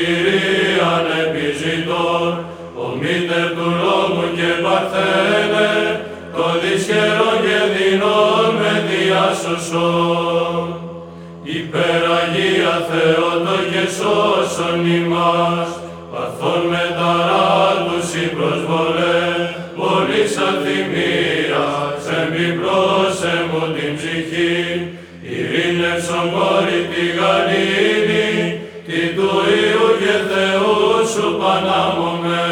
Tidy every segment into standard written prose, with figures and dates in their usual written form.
σωτηρίαν επιζητών, ο μήτερ του λόγου και παρθένε, το δυσχερόν και δεινόν με διάσωσον. Υπεραγία Θεότο και σώσον ημάς, παθών με ταράτους η προσβολέ, πολλής ανθυμίας, εμπιπρώσε μου την ψυχή, ειρήνευσον κόρη τη γαλήνη, τη του Υιού και Θεού σου πανάμωμε.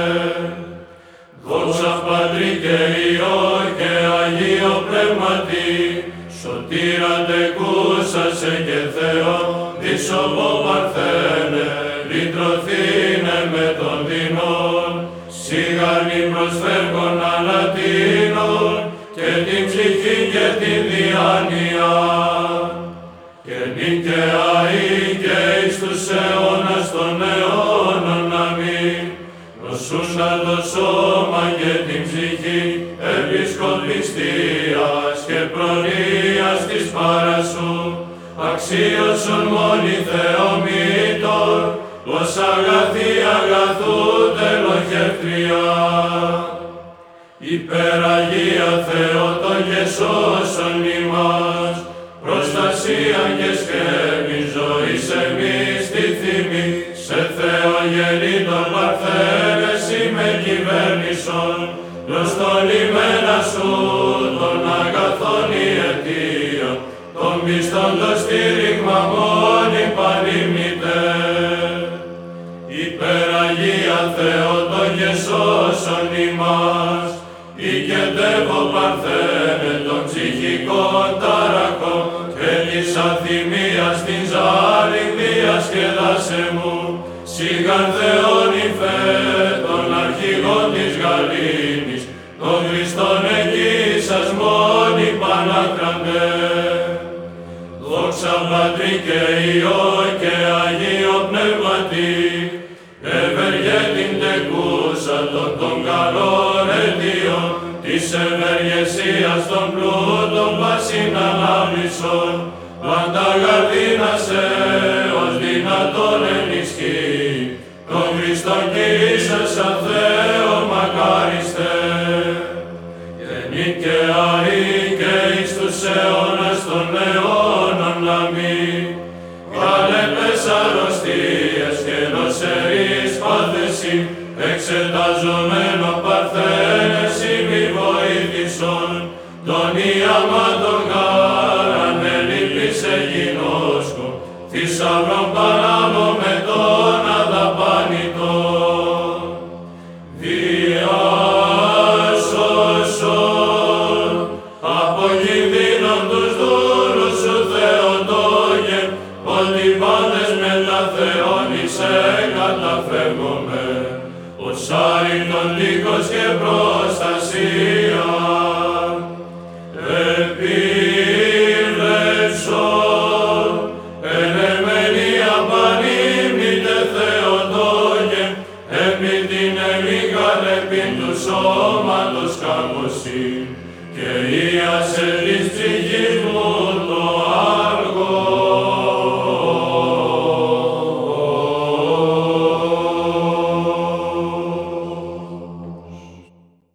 Δόξα Πατρί και Υιό και Αγίο Πνεύματι, σωτήρα τεκούσασε και Θεό, δισοβό παρθένε, λυτρωθήνε με τον δεινόν, σιγανή προσφεύγων ανατείνων, και την ψυχή και την διάνοια. Και νυν και αεί και εις τους αιώνας των αιώνων, αμήν. Νοσούντα το σώμα και την ψυχή, επισκοπιστίας και προνοίας της παρασού, αξίωσον μόνοι Θεομήτων, ως αγαθή αγαθού τελοχεύτρια. Υπεραγία Θεότο και σώσον ημάς, προστασία και σκέπη ζωής εμείς τη θυμή, σε Θεό γεννήτων παρθένες με κυβέρνησον, προς το λιμένα σου των αγαθών η αιτία, των πιστών το στήριγμα μόνη πανήμνητε. Υπεραγία Θεότο και σώσον ημάς, οικετεύω παρθένε των ψυχικών ταραχών, και της αθυμίας την ζάρη διασκεδάσε μου, σιγαν Θεόν υφέ των αρχηγών της γαλήνης, των Χριστών εκείσας μόνοι πανάκραντε. Δόξα Πατρί και Υιό και Αγίο Πνεύματι, ευεργέτην τεκούσα των καλών αιτίων, της ευεργεσίας των πλούτων πάσιν ανάμνησον, πάντα γαρδίνασε ως δυνατόν ενισχύ, τον Χριστόν Κύρισας σαν Θεό μακάριστε. Και νυν και αεί και εις τους αιώνας των αιώνων, αμήν. Καλέπες αρρωστίες και νοσερείς πάθεση, εξεταζομένο παρθένες ημι βοήθησον, τον ιαμάτων γάραν ελίπησε γινώσκο, θησαυρών πανάμω με τον αδαπάνητον. Διάσωσον από κινδύνων τους δούλους σου Θεοτόγε, ότι πάντες με τα Θεόν είσαι καταφεύγομαι, ως άρρητον λύκος και προστασία. Επίβλεψον, ενεμένη απανήμνητε Θεοτόγε, επί την εμίγαν επί του σώμα